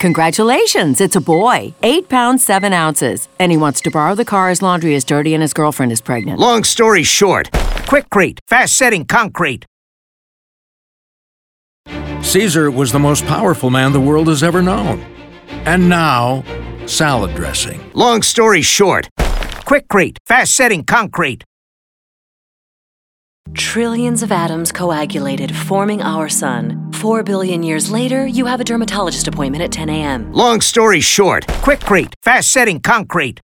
Congratulations, it's a boy. 8 pounds, 7 ounces. And he wants to borrow the car. His laundry is dirty and his girlfriend is pregnant. Long story short, Quikrete, fast-setting concrete. Caesar was the most powerful man the world has ever known. And now, salad dressing. Long story short, Quikrete, fast-setting concrete. Trillions of atoms coagulated, forming our sun. 4 billion years later, you have a dermatologist appointment at 10 a.m. Long story short, Quikrete, fast-setting concrete.